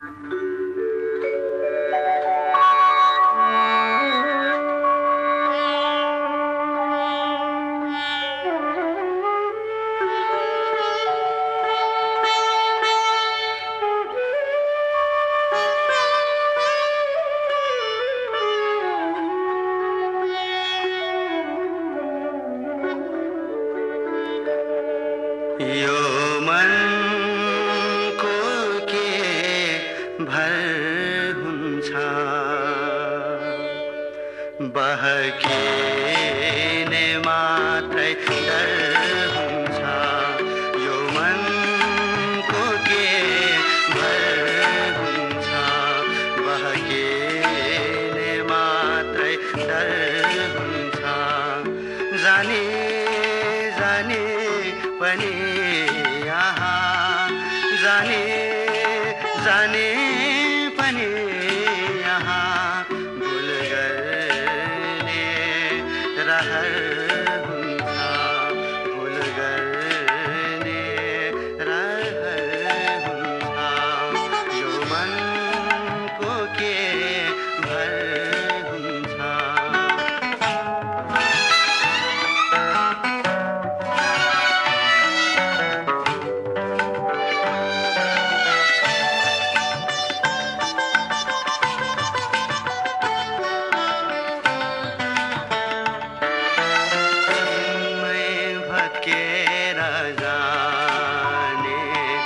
यो मनको के भर हुन्छ बहकिने मात्रै डर हुन्छ यो मनको के भर हुन्छ बहकिने मात्रै डर हुन्छ जाने जाने पनि यहाँ जाने जाने पनि यहाँ भुल गर्ने रहर हुन्छ भुल गर्ने रहर हुन्छ यो मनको के भर हुन्छ जाने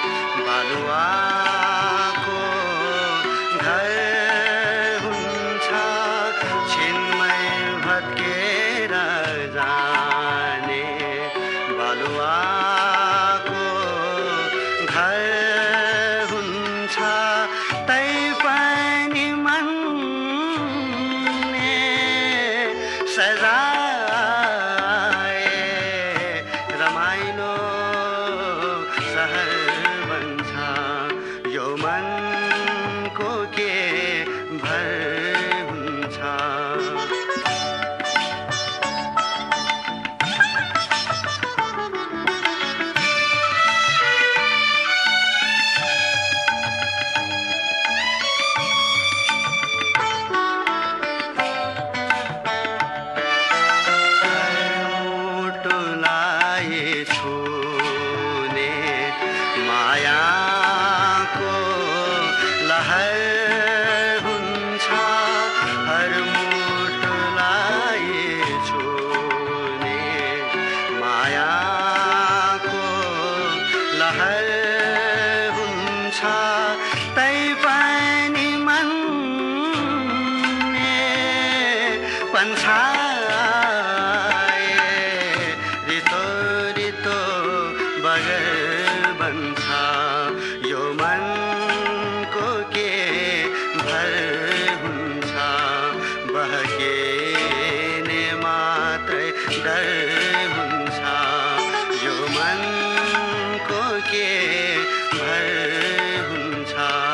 बालुवाको घर हुन्छ छिनमै भत्केर जाने बालुवाको घर हुन्छ तै पनि मनले सजाए रमाइलो सहर बन्छ यो मनको के भर हुन्छ मुटुलाई छुने मायाको लहर हुन्छ हर मुटुलाई छुने मायाको लहर हुन्छ तै पनि मनले पन्छाए रितो रितो बगर बन्छ यो मनको के भर हुन्छ बहकिने मात्रै डर हुन्छ यो मनको के भर हुन्छ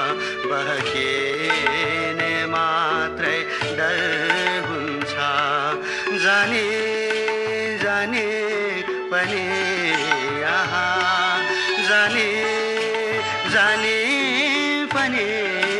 बहकिने मात्रै डर हुन्छ जाने जाने पनि यहाँ जाने जाने पनि